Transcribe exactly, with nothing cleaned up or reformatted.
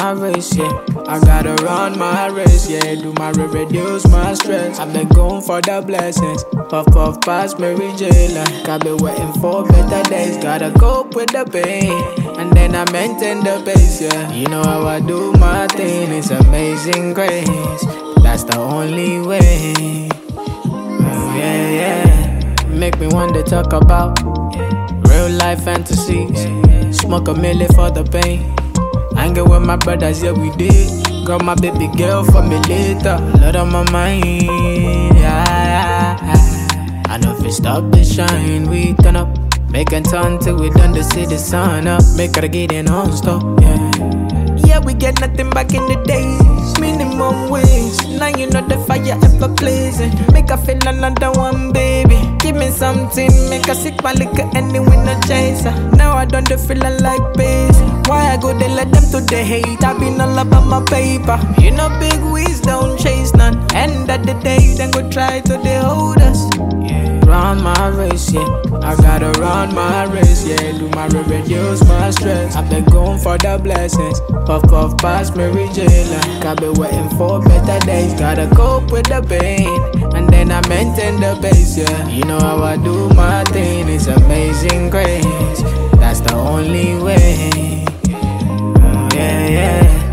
my race, yeah. I gotta run my race, yeah. Do my re- reduce my stress. I've been going for the blessings. Puff puff past Mary J. Like I've been waiting for better days. Gotta cope with the pain, and then I maintain the pace, yeah. You know how I do my thing. It's amazing grace. That's the only way. Oh, yeah, yeah. Make me want to talk about real life fantasies. Smoke a milli for the pain. Hanging with my brothers, yeah, we did. Got my baby girl for me later. Lot on my mind, yeah, yeah. I know if we stop the shine, we turn up. Make a turn till we done to see the sun up. Make her get in on stop, yeah. Yeah, we get nothing back in the days. Minimum wage. Now you know the fire ever blazing. Make her feel another one, baby. Give me something, make her sick my liquor anyway, no chaser. Now I don't feel like base. Why I go they let them to the hate? I been all about my paper. You know big wigs don't chase none. End of the day, then go try to they hold us. Yeah. Run my race, yeah. I gotta run my race, yeah. Do my re- reduce my stress. I've been going for the blessings. Puff puff past Mary J. Like I've been waiting for better days. Gotta cope with the pain, and then I maintain the pace, yeah. You know how I do my thing. It's amazing grace. That's the only way. Oh, yeah, yeah.